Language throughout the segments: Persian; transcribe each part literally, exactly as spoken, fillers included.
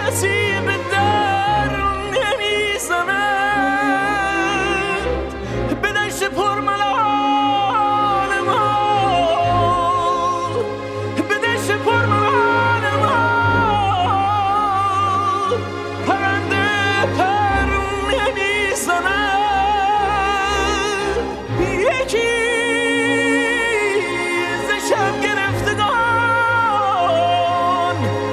کسی به در نمیزند به دشت پرملال ما، به دشت پرملال ما پرنده پر نمیزند. یکی ز شب گرفتگان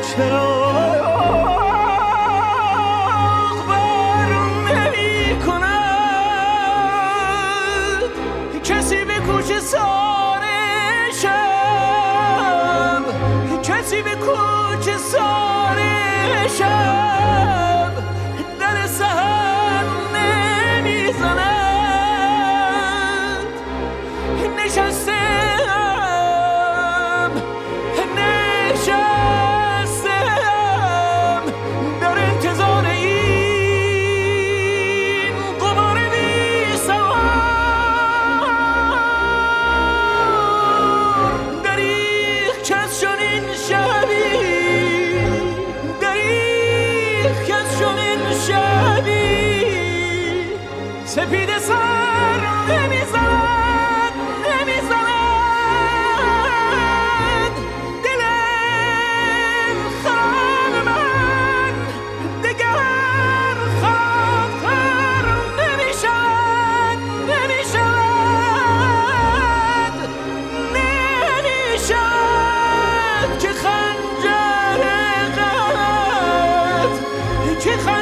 چراغ بر نمی کند، کسی به کوچه سار شب، کسی به کوچه سار شب در سحر نمیزند. نشستم نشستم در انتظار این قمار بی سوار، دریغ کس چنین شبی، دریغ کس چنین شبی سپیده سر نمیزند، نمیزند. دلم خراب من دگر خرابتر نمیشد، نمیشد، نمیشد که خنجر قلب، که خنجر